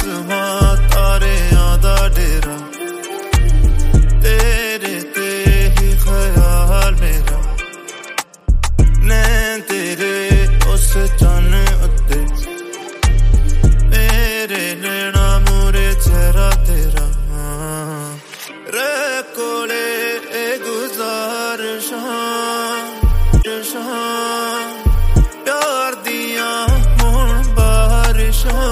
आसमां तारियां दा डेरा, तेरे ते ही ख्याल मेरा, नैन तेरे उस चन्न उत्ते, मेरे नैना मूरे चेहरा तेरा। रे कोले गुजारिशां प्यार दिया हुण बारिशां,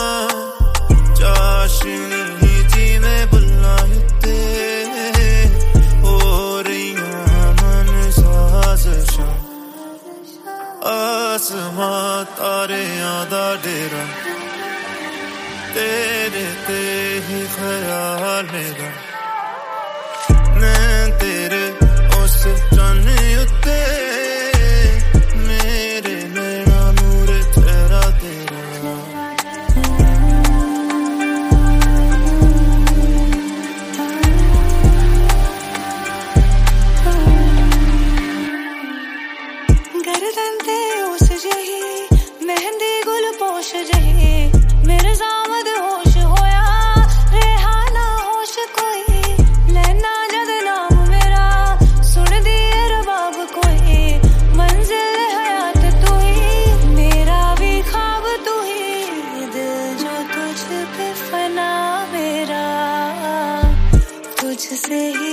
चाशनी जी में बुल्ला हिते हो रहियां मन साजिशां। आसमां तारियां दा डेरा, तेरे ते ही ख्याल मेरा, नैन तेरे उस चन्न उत्ते, मेरे नैना नूर चेहरा तेरा। गर्दन ते उस जही मेहंदी गुल पोश जही, मेरे सामद होश होया रेहाना होश कोई, लैना जद नाम मेरा सुन दिए रबाब कोई, मंजिल हयात तू ही मेरा भी ख्वाब तू ही, दिल जो तुझ पे फना मेरा तुझसे ही